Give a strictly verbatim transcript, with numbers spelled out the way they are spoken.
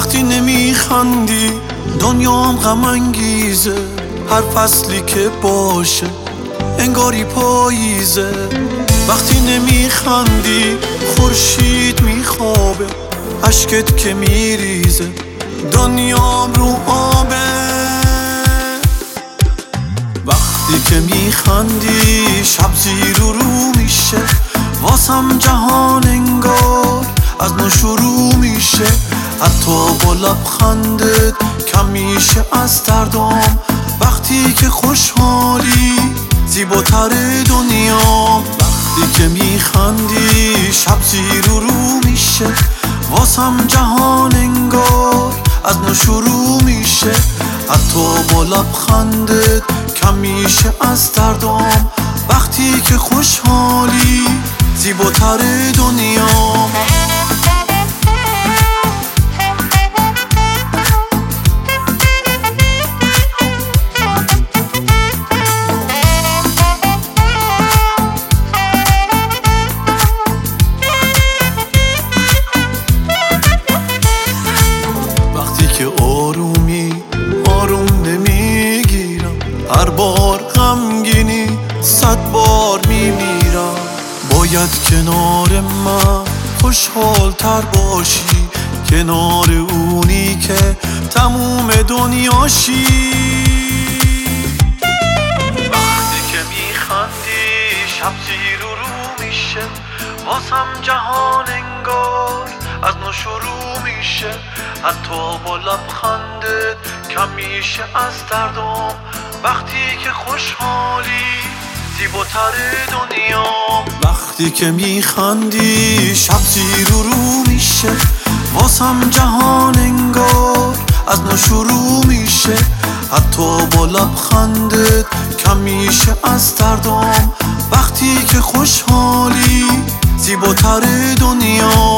وقتی نمیخندی دنیام غم انگیزه، هر فصلی که باشه انگاری پاییزه. وقتی نمیخندی خورشید میخوابه، اشکت که میریزه دنیام رو آبه. وقتی که میخندی شب زیر و رو میشه، واسم جهان انگار از نو شروع میشه. حتی با لبخندت کم میشه از دردام، وقتی که خوشحالی زیباتر دنیام. وقتی که میخندی شب زیر و رو میشه، واسم جهان انگار از نو شروع میشه. حتی با لبخندت کم میشه از دردام، وقتی که خوشحالی زیباتر دنیام. آرومی آروم نمیگیرم، هر بار غمگینی صد بار میمیرم. باید کنار من خوشحال تر باشی، کنار اونی که تموم دنیاشی. وقتی که میخندی شب زیر و رو میشه، واسم جهان انگار از نو شروع میشه. حتی با لبخندت کم میشه از دردام، وقتی که خوشحالی زیباتر دنیام. وقتی که میخندی شب زیر و رو میشه، واسم جهان انگار از نو شروع میشه. حتی با لبخندت کم میشه از دردام، وقتی که خوشحالی زیباتر دنیام.